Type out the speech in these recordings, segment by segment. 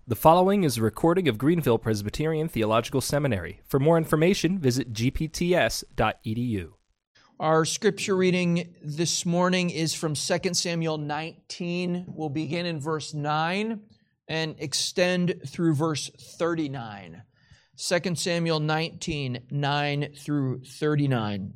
The following is a recording of Greenville Presbyterian Theological Seminary. For more information, visit gpts.edu. Our scripture reading this morning is from 2 Samuel 19. We'll begin in verse 9 and extend through verse 39. 2 Samuel 19, 9 through 39.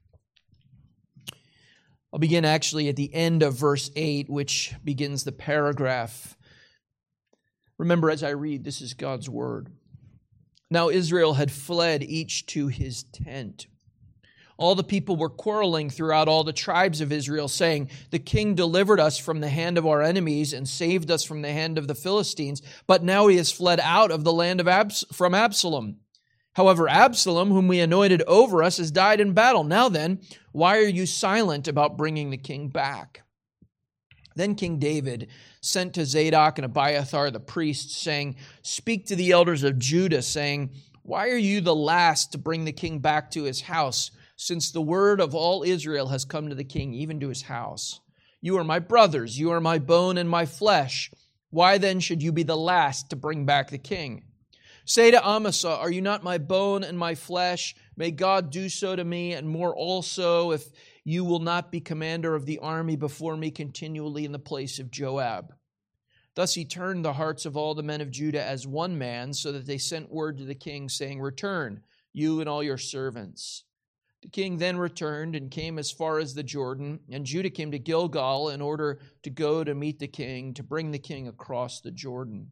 I'll begin actually at the end of verse 8, which begins the paragraph. Remember, as I read, this is God's word. Now Israel had fled each to his tent. All the people were quarreling throughout all the tribes of Israel, saying, "The king delivered us from the hand of our enemies and saved us from the hand of the Philistines, but now he has fled out of the land from Absalom. However, Absalom, whom we anointed over us, has died in battle. Now then, why are you silent about bringing the king back?" Then King David sent to Zadok and Abiathar the priests, saying, "Speak to the elders of Judah, saying, why are you the last to bring the king back to his house, since the word of all Israel has come to the king, even to his house? You are my brothers, you are my bone and my flesh. Why then should you be the last to bring back the king? Say to Amasa, are you not my bone and my flesh? May God do so to me, and more also, if you will not be commander of the army before me continually in the place of Joab." Thus he turned the hearts of all the men of Judah as one man, so that they sent word to the king, saying, "Return, you and all your servants." The king then returned and came as far as the Jordan, and Judah came to Gilgal in order to go to meet the king, to bring the king across the Jordan.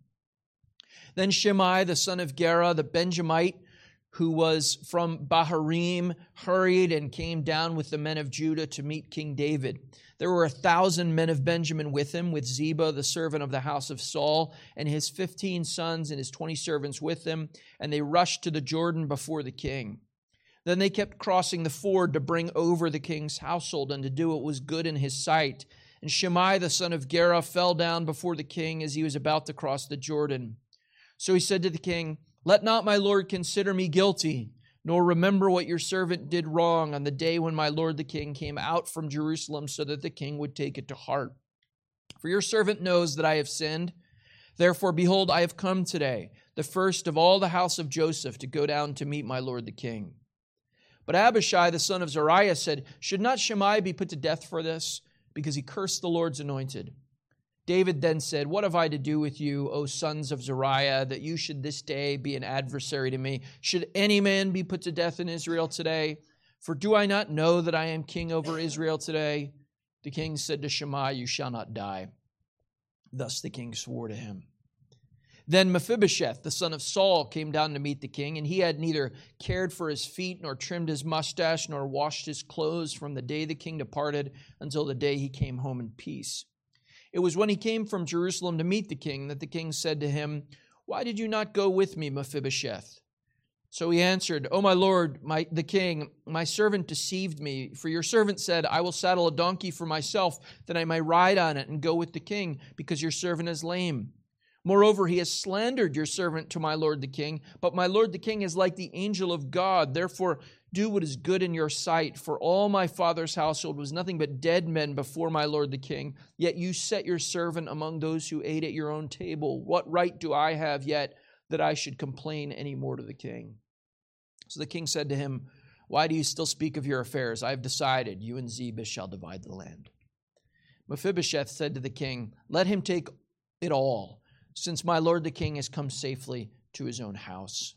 Then Shimei, the son of Gera, the Benjamite, who was from Baharim, hurried and came down with the men of Judah to meet King David. There were 1,000 men of Benjamin with him, with Ziba, the servant of the house of Saul, and his 15 sons and his 20 servants with him, and they rushed to the Jordan before the king. Then they kept crossing the ford to bring over the king's household and to do what was good in his sight. And Shimei, the son of Gera, fell down before the king as he was about to cross the Jordan. So he said to the king, "Let not my lord consider me guilty, nor remember what your servant did wrong on the day when my lord the king came out from Jerusalem, so that the king would take it to heart. For your servant knows that I have sinned. Therefore, behold, I have come today, the first of all the house of Joseph, to go down to meet my lord the king." But Abishai, the son of Zeruiah, said, "Should not Shimei be put to death for this? Because he cursed the Lord's anointed." David then said, "What have I to do with you, O sons of Zeruiah, that you should this day be an adversary to me? Should any man be put to death in Israel today? For do I not know that I am king over Israel today?" The king said to Shimei, "You shall not die." Thus the king swore to him. Then Mephibosheth, the son of Saul, came down to meet the king, and he had neither cared for his feet, nor trimmed his mustache, nor washed his clothes from the day the king departed until the day he came home in peace. It was when he came from Jerusalem to meet the king that the king said to him, "Why did you not go with me, Mephibosheth?" So he answered, "O my lord, the king, my servant deceived me. For your servant said, I will saddle a donkey for myself, that I may ride on it and go with the king, because your servant is lame. Moreover, he has slandered your servant to my lord the king. But my lord the king is like the angel of God. Therefore, do what is good in your sight. For all my father's household was nothing but dead men before my lord the king. Yet you set your servant among those who ate at your own table. What right do I have yet that I should complain any more to the king?" So the king said to him, "Why do you still speak of your affairs? I have decided, you and Ziba shall divide the land." Mephibosheth said to the king, "Let him take it all, since my lord the king has come safely to his own house."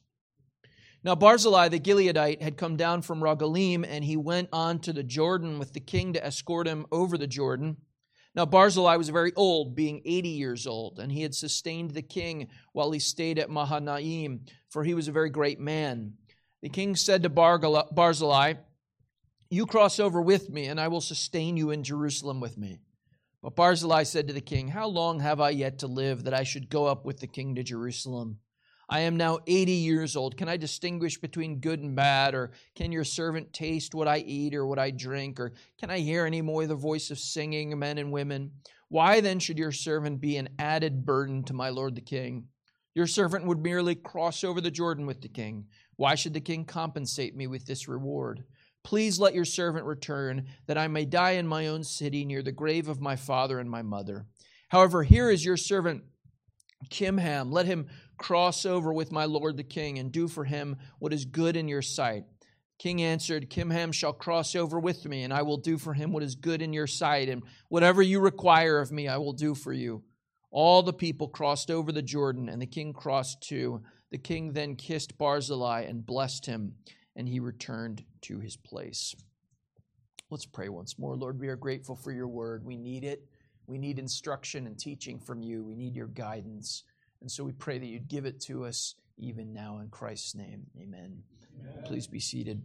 Now Barzillai the Gileadite had come down from Rogelim, and he went on to the Jordan with the king to escort him over the Jordan. Now Barzillai was very old, being 80 years old, and he had sustained the king while he stayed at Mahanaim, for he was a very great man. The king said to Barzillai, "You cross over with me, and I will sustain you in Jerusalem with me." But Barzillai said to the king, "How long have I yet to live that I should go up with the king to Jerusalem? I am now 80 years old. Can I distinguish between good and bad? Or can your servant taste what I eat or what I drink? Or can I hear any more the voice of singing, men and women? Why then should your servant be an added burden to my lord the king? Your servant would merely cross over the Jordan with the king. Why should the king compensate me with this reward? Please let your servant return, that I may die in my own city near the grave of my father and my mother. However, here is your servant Kimham, let him cross over with my lord the king, and do for him what is good in your sight. King answered, Kimham shall cross over with me, and I will do for him what is good in your sight, and whatever you require of me, I will do for you. All the people crossed over the Jordan, and the king crossed too. The king then kissed Barzillai and blessed him, and he returned to his place. Let's pray once more. Lord, we are grateful for your word. We need it. We need instruction and teaching from you. We need your guidance. And so we pray that you'd give it to us even now in Christ's name. Amen. Please be seated.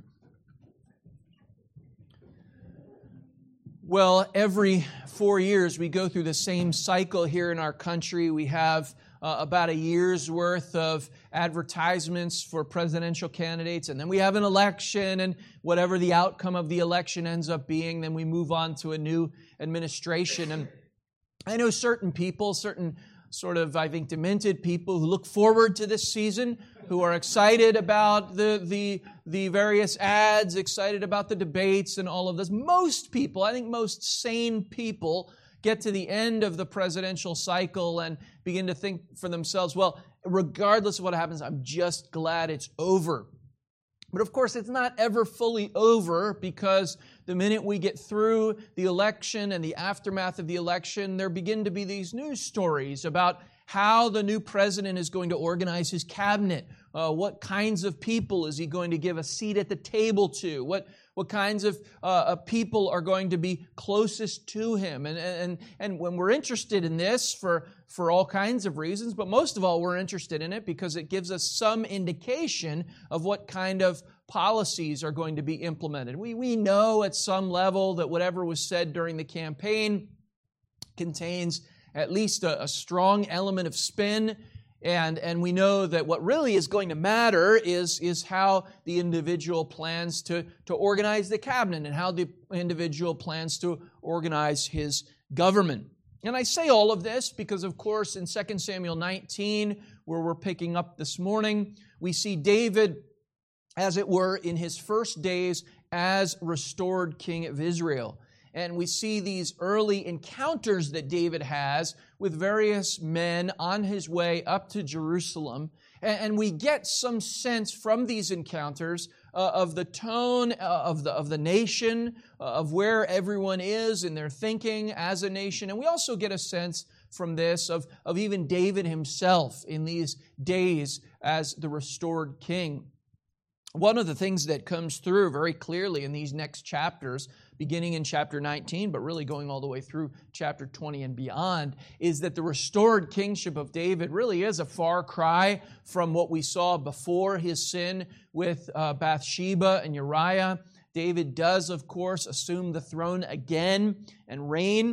Well, every 4 years we go through the same cycle here in our country. We have about a year's worth of advertisements for presidential candidates, and then we have an election, and whatever the outcome of the election ends up being, then we move on to a new administration. And I know certain people, certain sort of, I think, demented people who look forward to this season, who are excited about the various ads, excited about the debates and all of this. Most people, I think most sane people, get to the end of the presidential cycle and begin to think for themselves, well, regardless of what happens, I'm just glad it's over. But of course, it's not ever fully over, because the minute we get through the election and the aftermath of the election, there begin to be these news stories about how the new president is going to organize his cabinet. What kinds of people is he going to give a seat at the table to? What kinds of people are going to be closest to him? And when we're interested in this for all kinds of reasons, but most of all we're interested in it because it gives us some indication of what kind of policies are going to be implemented. We know at some level that whatever was said during the campaign contains at least a strong element of spin. And we know that what really is going to matter is how the individual plans to organize the cabinet and how the individual plans to organize his government. And I say all of this because, of course, in 2 Samuel 19, where we're picking up this morning, we see David, as it were, in his first days as restored king of Israel. And we see these early encounters that David has with various men on his way up to Jerusalem. And we get some sense from these encounters of the tone of the nation, of where everyone is in their thinking as a nation. And we also get a sense from this of even David himself in these days as the restored king. One of the things that comes through very clearly in these next chapters, beginning in chapter 19, but really going all the way through chapter 20 and beyond, is that the restored kingship of David really is a far cry from what we saw before his sin with Bathsheba and Uriah. David does, of course, assume the throne again and reign.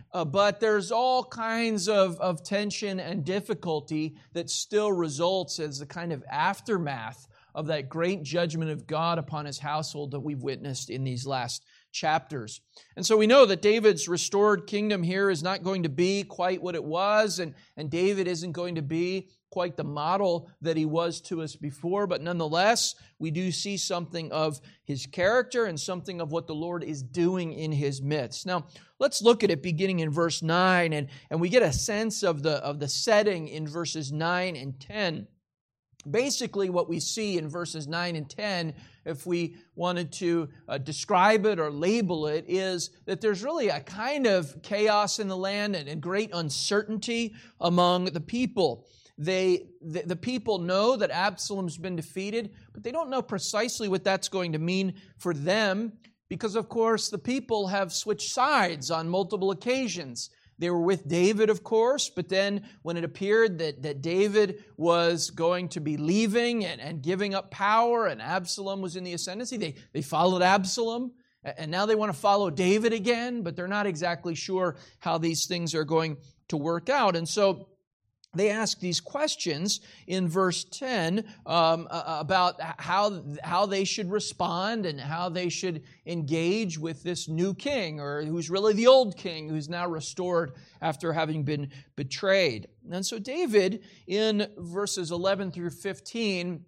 But there's all kinds of tension and difficulty that still results as a kind of aftermath of that great judgment of God upon his household that we've witnessed in these last chapters. And so we know that David's restored kingdom here is not going to be quite what it was, and David isn't going to be quite the model that he was to us before, but nonetheless, we do see something of his character and something of what the Lord is doing in his midst. Now, let's look at it beginning in verse 9, and we get a sense of the setting in verses 9 and 10. Basically, what we see in verses 9 and 10, if we wanted to describe it or label it, is that there's really a kind of chaos in the land and great uncertainty among the people. The people know that Absalom's been defeated, but they don't know precisely what that's going to mean for them because, of course, the people have switched sides on multiple occasions. They were with David, of course, but then when it appeared that David was going to be leaving and giving up power and Absalom was in the ascendancy, they followed Absalom, and now they want to follow David again, but they're not exactly sure how these things are going to work out. And so they ask these questions in verse 10 about how they should respond and how they should engage with this new king, or who's really the old king who's now restored after having been betrayed. And so David, in verses 11 through 15,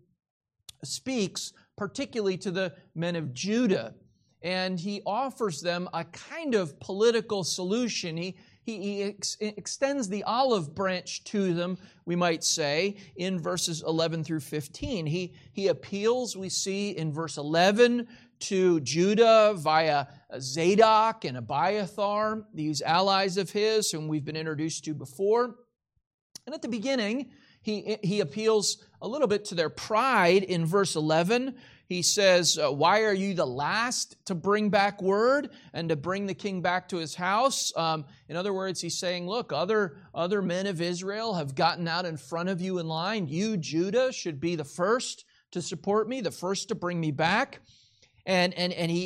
speaks particularly to the men of Judah, and he offers them a kind of political solution. extends the olive branch to them, we might say, in verses 11 through 15. He appeals, we see in verse 11, to Judah via Zadok and Abiathar, these allies of his whom we've been introduced to before. And at the beginning, he appeals a little bit to their pride in verse 11. He says, why are you the last to bring back word and to bring the king back to his house? In other words, he's saying, look, other men of Israel have gotten out in front of you in line. You, Judah, should be the first to support me, the first to bring me back. And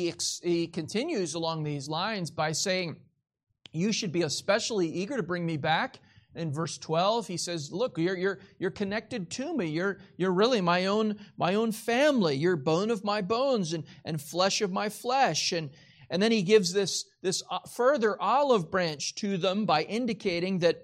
he continues along these lines by saying, you should be especially eager to bring me back. In verse 12, he says, look, you're connected to me. You're really my own family. You're bone of my bones and flesh of my flesh. And then he gives this further olive branch to them by indicating that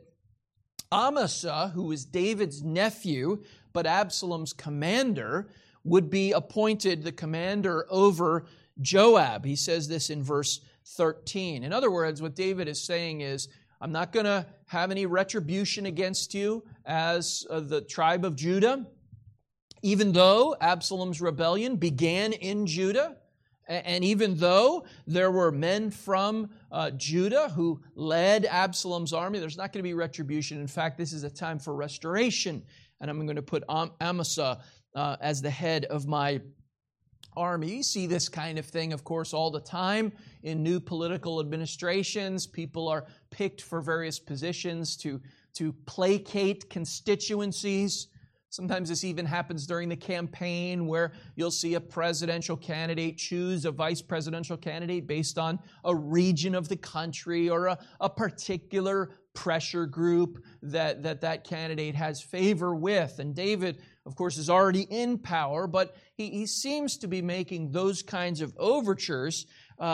Amasa, who was David's nephew, but Absalom's commander, would be appointed the commander over Joab. He says this in verse 13. In other words, what David is saying is, I'm not going to have any retribution against you as the tribe of Judah, even though Absalom's rebellion began in Judah, and even though there were men from Judah who led Absalom's army, there's not going to be retribution. In fact, this is a time for restoration, and I'm going to put Amasa as the head of my army. You see this kind of thing, of course, all the time in new political administrations. People are picked for various positions to placate constituencies. Sometimes this even happens during the campaign, where you'll see a presidential candidate choose a vice presidential candidate based on a region of the country or a particular pressure group that candidate has favor with. And David, of course, is already in power, but he seems to be making those kinds of overtures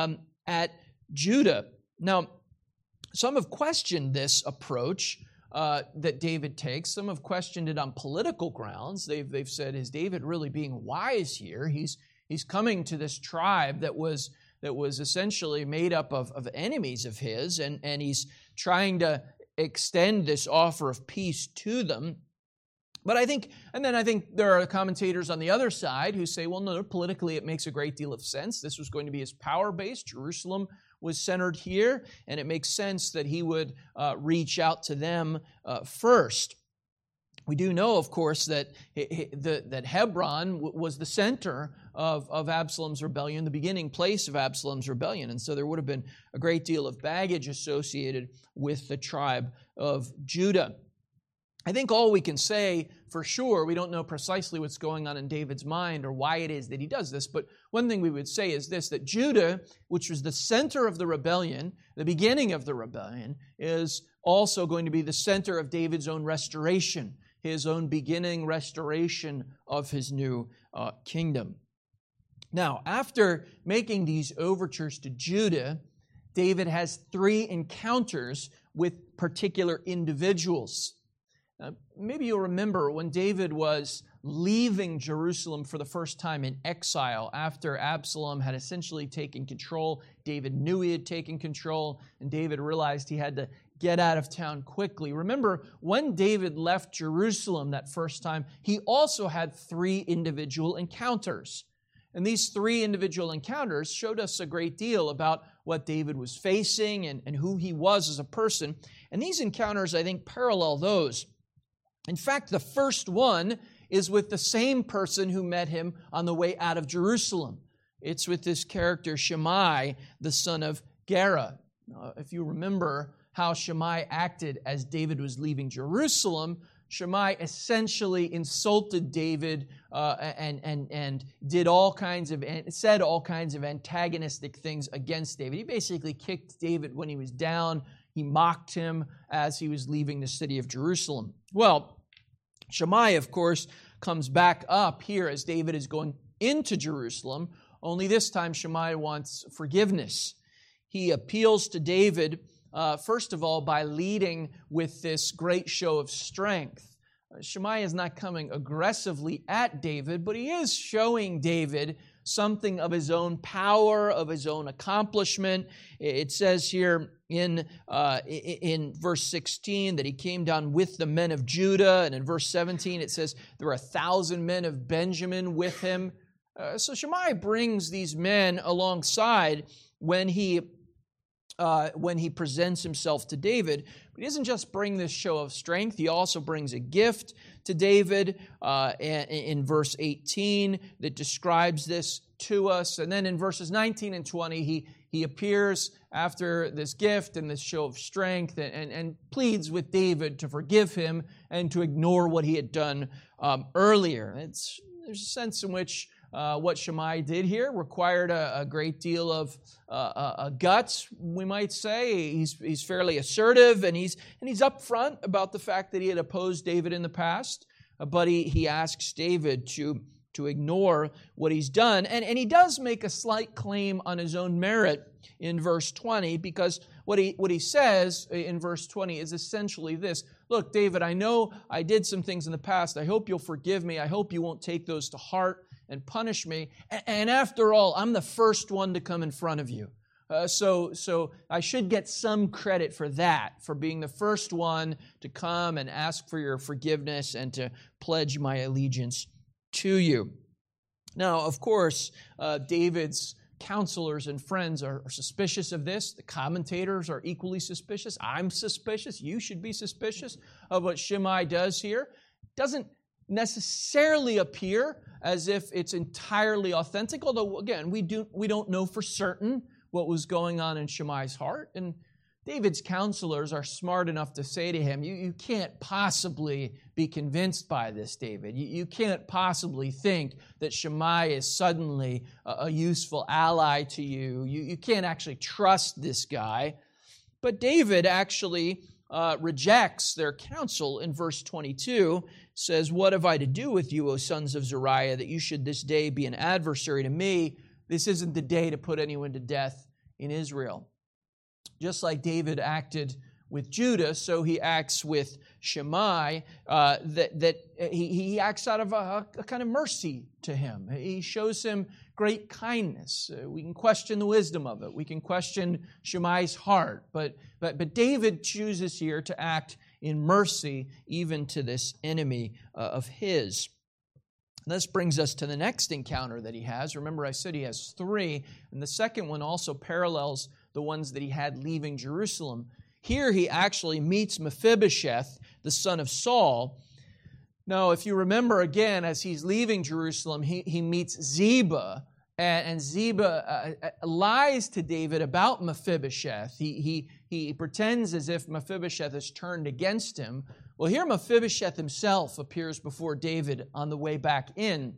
at Judah. Now, some have questioned this approach that David takes. Some have questioned it on political grounds. They've said, is David really being wise here? He's coming to this tribe that was essentially made up of enemies of his, and he's trying to extend this offer of peace to them. But I think there are commentators on the other side who say, well, no, politically it makes a great deal of sense. This was going to be his power base. Jerusalem was centered here, and it makes sense that he would reach out to them first. We do know, of course, that Hebron was the center of Absalom's rebellion, the beginning place of Absalom's rebellion, and so there would have been a great deal of baggage associated with the tribe of Judah. I think all we can say for sure, we don't know precisely what's going on in David's mind or why it is that he does this, but one thing we would say is this, that Judah, which was the center of the rebellion, the beginning of the rebellion, is also going to be the center of David's own restoration, his own beginning restoration of his new kingdom. Now, after making these overtures to Judah, David has 3 encounters with particular individuals. Maybe you'll remember when David was leaving Jerusalem for the first time in exile after Absalom had essentially taken control. David knew he had taken control, and David realized he had to get out of town quickly. Remember, when David left Jerusalem that first time, he also had 3 individual encounters. And these 3 individual encounters showed us a great deal about what David was facing and who he was as a person. And these encounters, I think, parallel those. In fact, the first one is with the same person who met him on the way out of Jerusalem. It's with this character Shimei, the son of Gera. Now, if you remember how Shimei acted as David was leaving Jerusalem, Shimei essentially insulted David and did said all kinds of antagonistic things against David. He basically kicked David when he was down. He mocked him as he was leaving the city of Jerusalem. Well, Shimei, of course, comes back up here as David is going into Jerusalem, only this time Shimei wants forgiveness. He appeals to David, first of all, by leading with this great show of strength. Shimei is not coming aggressively at David, but he is showing David something of his own power, of his own accomplishment. It says here in verse 16 that he came down with the men of Judah, and in verse 17 it says there were 1,000 men of Benjamin with him. So Shimei brings these men alongside when he presents himself to David. But he doesn't just bring this show of strength, he also brings a gift to David in verse 18 that describes this to us. And then in verses 19 and 20, he appears after this gift and this show of strength and pleads with David to forgive him and to ignore what he had done earlier. There's a sense in which what Shimei did here required a great deal of guts, we might say. He's fairly assertive, and he's upfront about the fact that he had opposed David in the past, but he asks David to ignore what he's done. And he does make a slight claim on his own merit in verse 20, because what he says in verse 20 is essentially this: look, David, I know I did some things in the past. I hope you'll forgive me. I hope you won't take those to heart and punish me. And after all, I'm the first one to come in front of you. So I should get some credit for that, for being the first one to come and ask for your forgiveness and to pledge my allegiance to you. Now, of course, David's counselors and friends are suspicious of this. The commentators are equally suspicious. I'm suspicious. You should be suspicious of what Shimei does here. It doesn't necessarily appear as if it's entirely authentic, although, again, we don't know for certain what was going on in Shimei's heart. And David's counselors are smart enough to say to him, you can't possibly be convinced by this, David. You can't possibly think that Shimei is suddenly a useful ally to you. You can't actually trust this guy. But David actually rejects their counsel in verse 22, says, "What have I to do with you, O sons of Zeruiah, that you should this day be an adversary to me? This isn't the day to put anyone to death in Israel." Just like David acted with Judah, so he acts with Shimei, he acts out of a kind of mercy to him. He shows him great kindness. We can question the wisdom of it. We can question Shimei's heart. But David chooses here to act in mercy even to this enemy of his. And this brings us to the next encounter that he has. Remember, I said he has 3, and the second one also parallels the ones that he had leaving Jerusalem. Here he actually meets Mephibosheth, the son of Saul. Now, if you remember again, as he's leaving Jerusalem, he meets Ziba, and Ziba lies to David about Mephibosheth. He pretends as if Mephibosheth has turned against him. Well, here Mephibosheth himself appears before David on the way back in.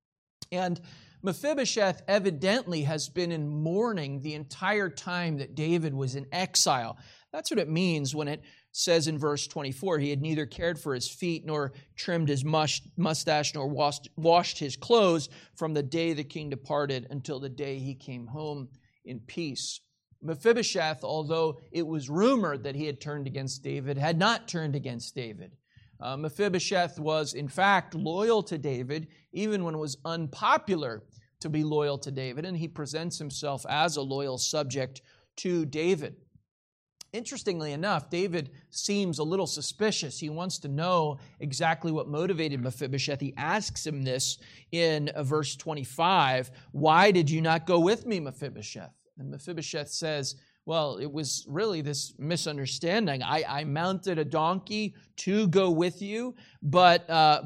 And Mephibosheth evidently has been in mourning the entire time that David was in exile. That's what it means when it says in verse 24, he had neither cared for his feet nor trimmed his mustache nor washed his clothes from the day the king departed until the day he came home in peace. Mephibosheth, although it was rumored that he had turned against David, had not turned against David. Mephibosheth was, in fact, loyal to David, even when it was unpopular to be loyal to David, and he presents himself as a loyal subject to David. Interestingly enough, David seems a little suspicious. He wants to know exactly what motivated Mephibosheth. He asks him this in verse 25, "Why did you not go with me, Mephibosheth?" And Mephibosheth says, well, it was really this misunderstanding. I mounted a donkey to go with you, but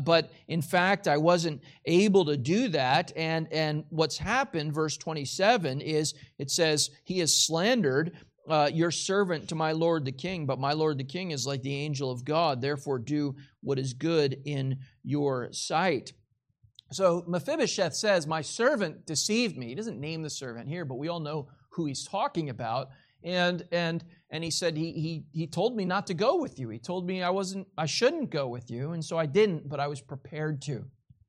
in fact, I wasn't able to do that. And what's happened, verse 27, is it says, "He has slandered your servant to my lord the king, but my lord the king is like the angel of God. Therefore, do what is good in your sight." So Mephibosheth says, my servant deceived me. He doesn't name the servant here, but we all know who he's talking about. And he said, he told me not to go with you. He told me I shouldn't go with you, and so I didn't, but I was prepared to.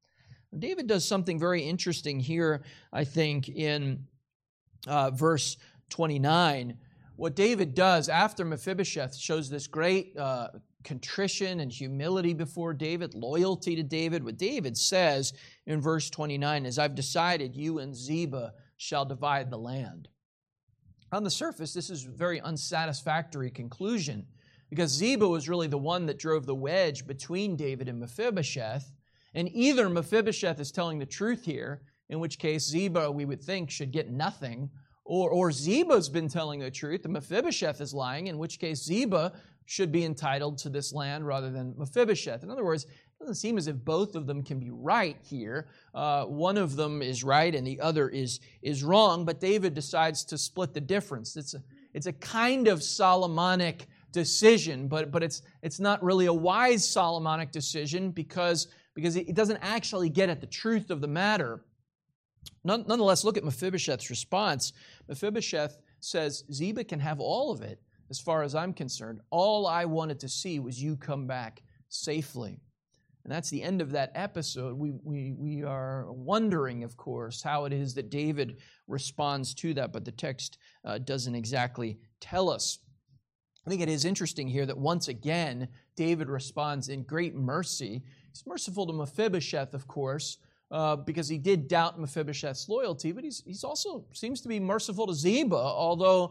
David does something very interesting here, I think, in verse 29, what David does after Mephibosheth shows this great contrition and humility before David, loyalty to David. What David says in verse 29 is, I've decided you and Ziba shall divide the land. On the surface, this is a very unsatisfactory conclusion, because Ziba was really the one that drove the wedge between David and Mephibosheth. And either Mephibosheth is telling the truth here, in which case Ziba, we would think, should get nothing, or Ziba's been telling the truth and Mephibosheth is lying, in which case Ziba should be entitled to this land rather than Mephibosheth. In other words, it doesn't seem as if both of them can be right here. One of them is right and the other is wrong, but David decides to split the difference. It's a kind of Solomonic decision, but it's not really a wise Solomonic decision because it doesn't actually get at the truth of the matter. Nonetheless, look at Mephibosheth's response. Mephibosheth says, Ziba can have all of it as far as I'm concerned. All I wanted to see was you come back safely. And that's the end of that episode. We are wondering, of course, how it is that David responds to that, but the text doesn't exactly tell us. I think it is interesting here that once again, David responds in great mercy. He's merciful to Mephibosheth, of course, because he did doubt Mephibosheth's loyalty, but he's also seems to be merciful to Ziba, although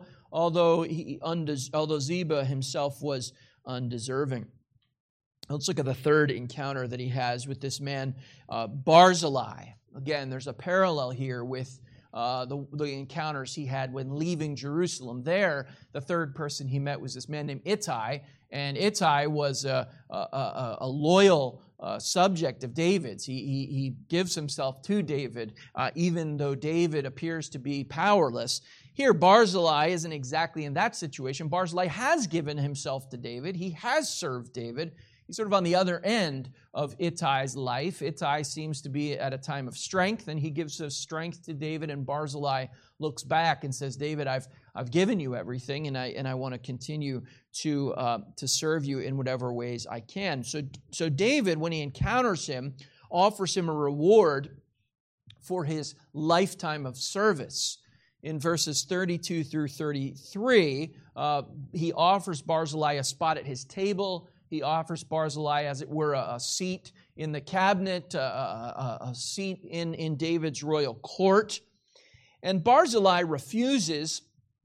Ziba himself was undeserving. Let's look at the third encounter that he has with this man, Barzillai. Again, there's a parallel here with the encounters he had when leaving Jerusalem. There, the third person he met was this man named Ittai, and Ittai was a loyal subject of David's. He gives himself to David, even though David appears to be powerless. Here, Barzillai isn't exactly in that situation. Barzillai has given himself to David. He has served David. He's sort of on the other end of Ittai's life. Ittai seems to be at a time of strength, and he gives his strength to David, and Barzillai looks back and says, David, I've given you everything, and I want to continue to serve you in whatever ways I can. So David, when he encounters him, offers him a reward for his lifetime of service. In verses 32 through 33, he offers Barzillai a spot at his table. He offers Barzillai, as it were, a seat in the cabinet, a seat in David's royal court. And Barzillai refuses.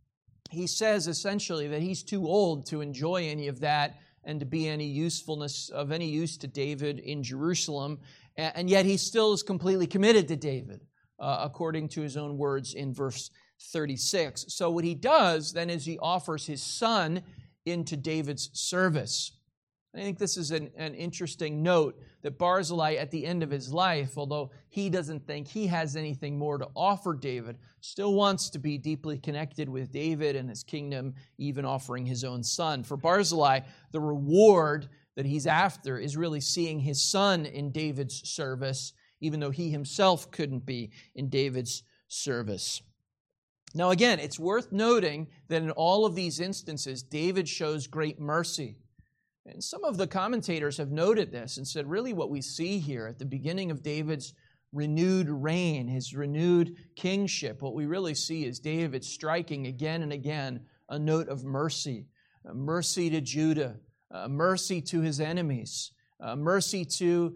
He says essentially that he's too old to enjoy any of that and to be any usefulness of any use to David in Jerusalem. And yet he still is completely committed to David, according to his own words in verse 36. So what he does then is he offers his son into David's service. I think this is an interesting note that Barzillai, at the end of his life, although he doesn't think he has anything more to offer David, still wants to be deeply connected with David and his kingdom, even offering his own son. For Barzillai, the reward that he's after is really seeing his son in David's service, even though he himself couldn't be in David's service. Now again, it's worth noting that in all of these instances, David shows great mercy. And some of the commentators have noted this and said, really what we see here at the beginning of David's renewed reign, his renewed kingship, what we really see is David striking again and again a note of mercy. Mercy to Judah, mercy to his enemies, mercy to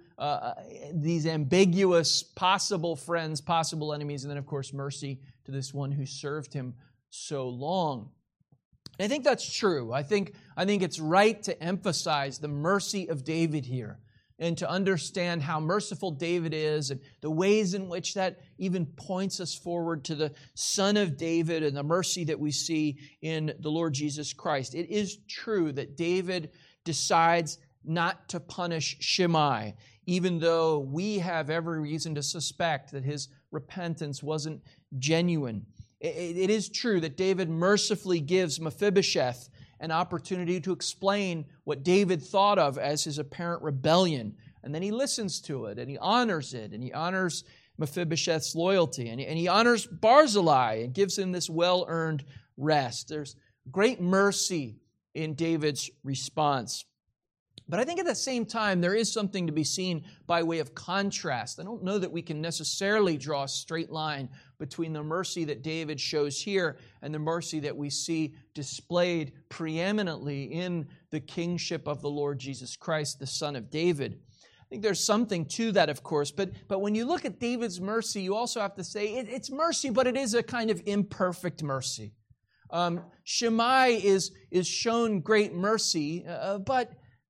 these ambiguous possible friends, possible enemies, and then of course mercy to this one who served him so long. And I think that's true. I think it's right to emphasize the mercy of David here and to understand how merciful David is and the ways in which that even points us forward to the Son of David and the mercy that we see in the Lord Jesus Christ. It is true that David decides not to punish Shimei, even though we have every reason to suspect that his repentance wasn't genuine. It is true that David mercifully gives Mephibosheth an opportunity to explain what David thought of as his apparent rebellion. And then he listens to it, and he honors it, and he honors Mephibosheth's loyalty, and he honors Barzillai and gives him this well-earned rest. There's great mercy in David's response. But I think at the same time, there is something to be seen by way of contrast. I don't know that we can necessarily draw a straight line between the mercy that David shows here and the mercy that we see displayed preeminently in the kingship of the Lord Jesus Christ, the Son of David. I think there's something to that, of course, but when you look at David's mercy, you also have to say it's mercy, but it is a kind of imperfect mercy. Shammai is shown great mercy, but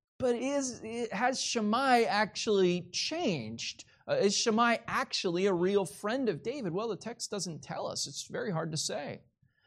has Shammai actually changed? Is Shammai actually a real friend of David? Well, the text doesn't tell us. It's very hard to say.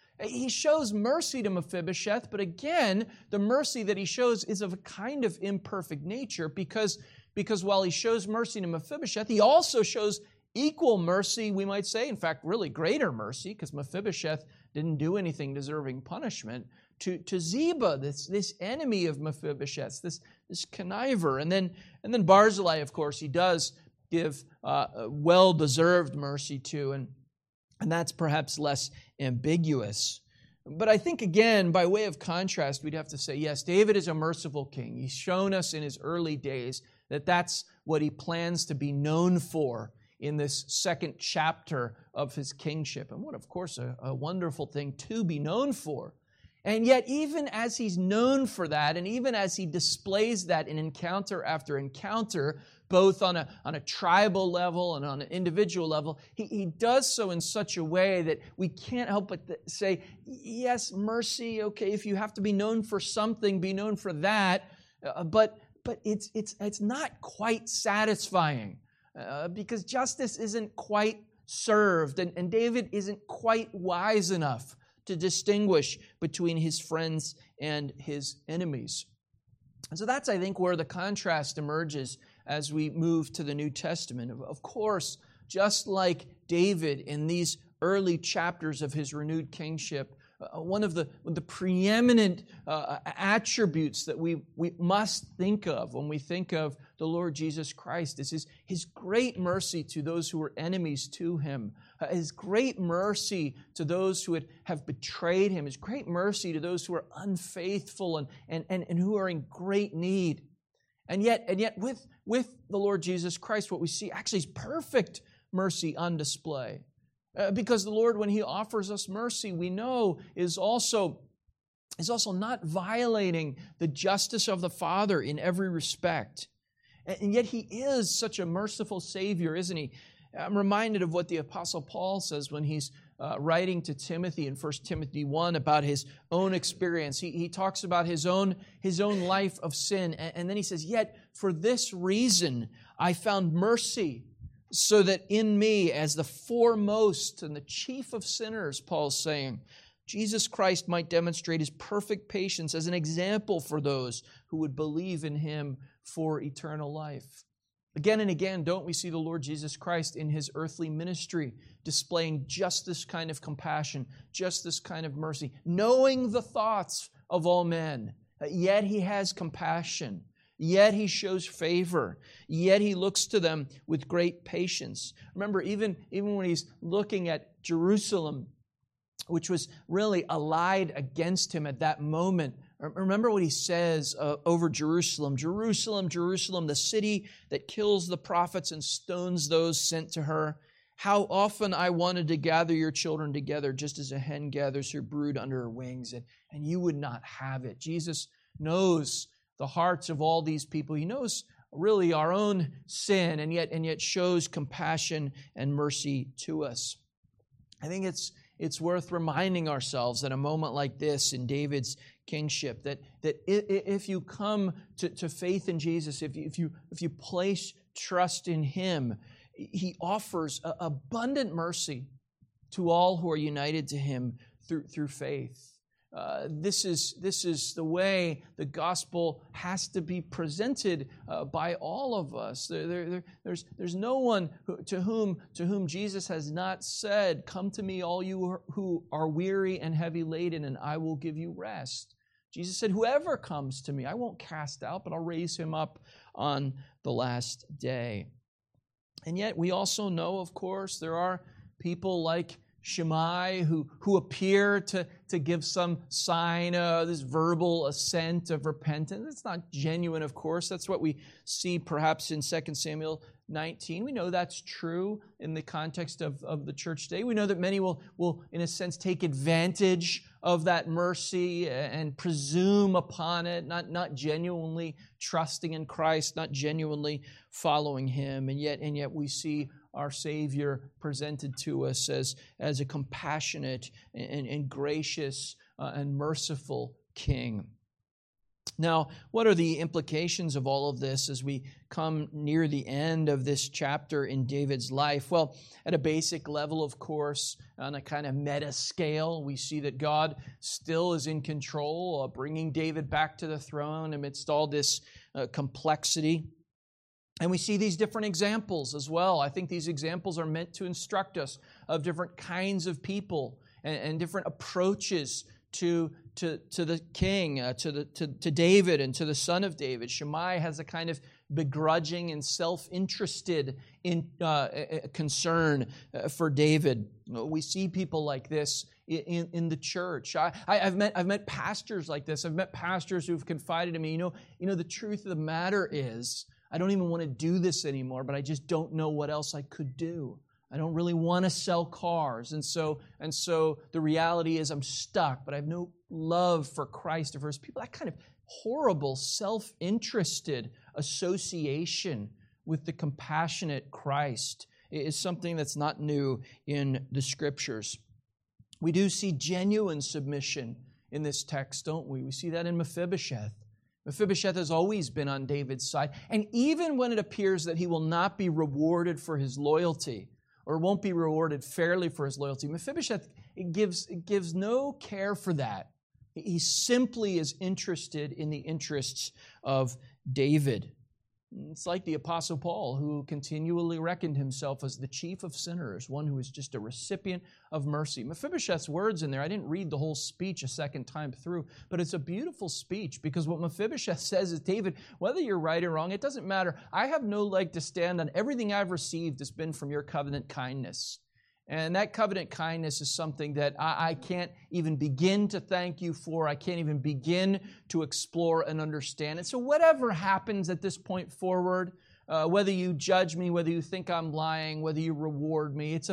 He shows mercy to Mephibosheth, but again, the mercy that he shows is of a kind of imperfect nature because while he shows mercy to Mephibosheth, he also shows equal mercy, we might say, in fact, really greater mercy, because Mephibosheth didn't do anything deserving punishment, to Ziba, this enemy of Mephibosheth, this conniver. And then Barzillai, of course, he does give well-deserved mercy to, and that's perhaps less ambiguous. But I think, again, by way of contrast, we'd have to say, yes, David is a merciful king. He's shown us in his early days that that's what he plans to be known for in this second chapter of his kingship. And what, of course, a wonderful thing to be known for. And yet, even as he's known for that, and even as he displays that in encounter after encounter, both on a tribal level and on an individual level, he does so in such a way that we can't help but say, yes, mercy, okay, if you have to be known for something, be known for that, but it's not quite satisfying because justice isn't quite served, and David isn't quite wise enough to distinguish between his friends and his enemies. And so that's, I think, where the contrast emerges as we move to the New Testament. Of course, just like David in these early chapters of his renewed kingship, one of the preeminent attributes that we must think of when we think of the Lord Jesus Christ is his great mercy to those who were enemies to him, his great mercy to those who have betrayed him, his great mercy to those who are unfaithful and who are in great need. And yet with the Lord Jesus Christ, what we see actually is perfect mercy on display. Because the Lord, when he offers us mercy, we know is also not violating the justice of the Father in every respect. And yet he is such a merciful Savior, isn't he? I'm reminded of what the Apostle Paul says when he's writing to Timothy in 1 Timothy 1 about his own experience. He talks about his own life of sin, and then he says, "Yet for this reason I found mercy, so that in me, as the foremost and the chief of sinners," Paul's saying, "Jesus Christ might demonstrate his perfect patience as an example for those who would believe in him for eternal life." Again and again, don't we see the Lord Jesus Christ in his earthly ministry displaying just this kind of compassion, just this kind of mercy, knowing the thoughts of all men, yet he has compassion. Yet he shows favor. Yet he looks to them with great patience. Remember, even when he's looking at Jerusalem, which was really allied against him at that moment, remember what he says over Jerusalem. "Jerusalem, Jerusalem, the city that kills the prophets and stones those sent to her. How often I wanted to gather your children together, just as a hen gathers her brood under her wings, and you would not have it." Jesus knows the hearts of all these people. He knows really our own sin, and yet shows compassion and mercy to us. I think it's worth reminding ourselves at a moment like this in David's kingship that if you come to faith in Jesus, if you place trust in him, he offers abundant mercy to all who are united to him through faith. This is the way the gospel has to be presented by all of us. There's no one to whom Jesus has not said, "Come to me, all you who are weary and heavy laden, and I will give you rest." Jesus said, "Whoever comes to me, I won't cast out, but I'll raise him up on the last day." And yet we also know, of course, there are people like Shammai, who appear to give some sign, this verbal assent of repentance. It's not genuine, of course. That's what we see perhaps in 2 Samuel 19. We know that's true in the context of the church today. We know that many will, in a sense, take advantage of that mercy and presume upon it, not genuinely trusting in Christ, not genuinely following Him. And yet we see our Savior presented to us as a compassionate and gracious and merciful King. Now, what are the implications of all of this as we come near the end of this chapter in David's life? Well, at a basic level, of course, on a kind of meta scale, we see that God still is in control, bringing David back to the throne amidst all this complexity. And we see these different examples as well. I think these examples are meant to instruct us of different kinds of people and different approaches to the king, to David and to the son of David. Shammai has a kind of begrudging and self-interested concern for David. We see people like this in the church. I've met pastors like this. I've met pastors who've confided to me, you know, the truth of the matter is, I don't even want to do this anymore, but I just don't know what else I could do. I don't really want to sell cars. And so the reality is I'm stuck, but I have no love for Christ or for His people. That kind of horrible, self-interested association with the compassionate Christ is something that's not new in the Scriptures. We do see genuine submission in this text, don't we? We see that in Mephibosheth. Mephibosheth has always been on David's side. And even when it appears that he will not be rewarded for his loyalty, or won't be rewarded fairly for his loyalty, Mephibosheth gives no care for that. He simply is interested in the interests of David. It's like the Apostle Paul, who continually reckoned himself as the chief of sinners, one who is just a recipient of mercy. Mephibosheth's words in there, I didn't read the whole speech a second time through, but it's a beautiful speech because what Mephibosheth says is, David, whether you're right or wrong, it doesn't matter. I have no leg to stand on. Everything I've received has been from your covenant kindness. And that covenant kindness is something that I can't even begin to thank you for. I can't even begin to explore and understand it. So whatever happens at this point forward, whether you judge me, whether you think I'm lying, whether you reward me, it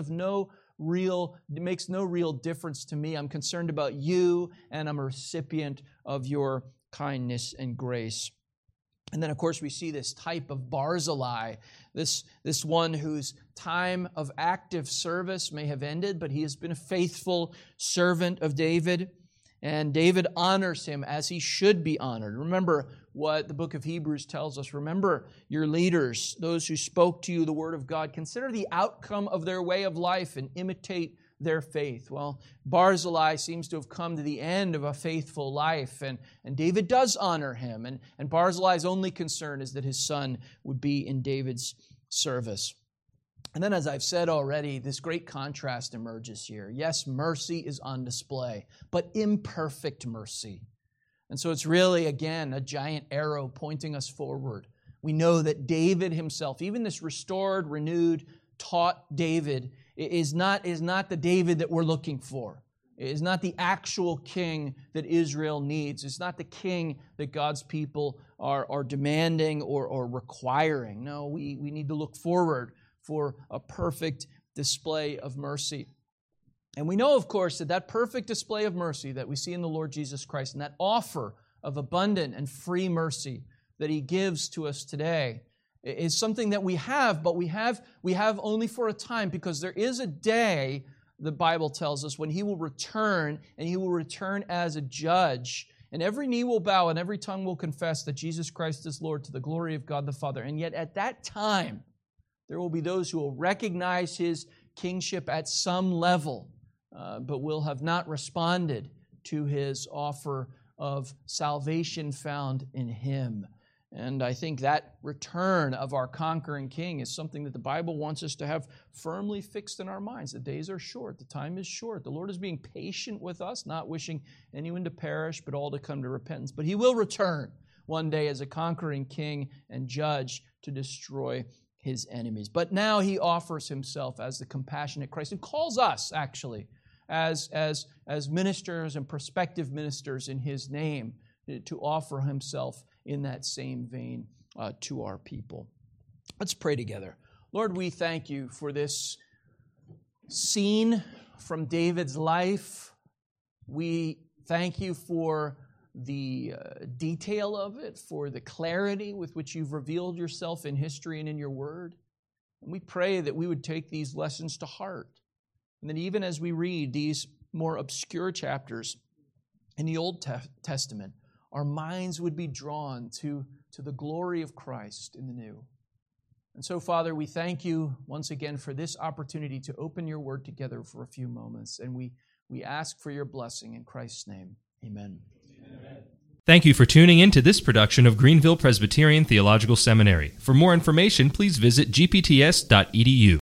makes no real difference to me. I'm concerned about you, and I'm a recipient of your kindness and grace. And then, of course, we see this type of Barzillai, this one whose time of active service may have ended, but he has been a faithful servant of David, and David honors him as he should be honored. Remember what the book of Hebrews tells us. Remember your leaders, those who spoke to you the word of God. Consider the outcome of their way of life and imitate their faith. Well, Barzillai seems to have come to the end of a faithful life, and David does honor him, and Barzillai's only concern is that his son would be in David's service. And then, as I've said already, this great contrast emerges here. Yes, mercy is on display, but imperfect mercy. And so it's really, again, a giant arrow pointing us forward. We know that David himself, even this restored, renewed, taught David, is not the David that we're looking for. It is not the actual king that Israel needs. It's not the king that God's people are demanding or requiring. No, we need to look forward for a perfect display of mercy. And we know, of course, that perfect display of mercy that we see in the Lord Jesus Christ and that offer of abundant and free mercy that He gives to us today is something that we have, but we have only for a time, because there is a day, the Bible tells us, when He will return, and He will return as a judge, and every knee will bow and every tongue will confess that Jesus Christ is Lord, to the glory of God the Father. And yet at that time, there will be those who will recognize His kingship at some level, but will have not responded to His offer of salvation found in Him. And I think that return of our conquering King is something that the Bible wants us to have firmly fixed in our minds. The days are short. The time is short. The Lord is being patient with us, not wishing anyone to perish, but all to come to repentance. But He will return one day as a conquering King and judge to destroy his enemies. But now he offers himself as the compassionate Christ and calls us, actually, as ministers and prospective ministers in his name, to offer himself in that same vein to our people. Let's pray together. Lord, we thank you for this scene from David's life. We thank you for the detail of it, for the clarity with which you've revealed yourself in history and in your word. And we pray that we would take these lessons to heart. And that even as we read these more obscure chapters in the Old Testament, our minds would be drawn to the glory of Christ in the New. And so, Father, we thank you once again for this opportunity to open your word together for a few moments. And we ask for your blessing in Christ's name. Amen. Thank you for tuning in to this production of Greenville Presbyterian Theological Seminary. For more information, please visit gpts.edu.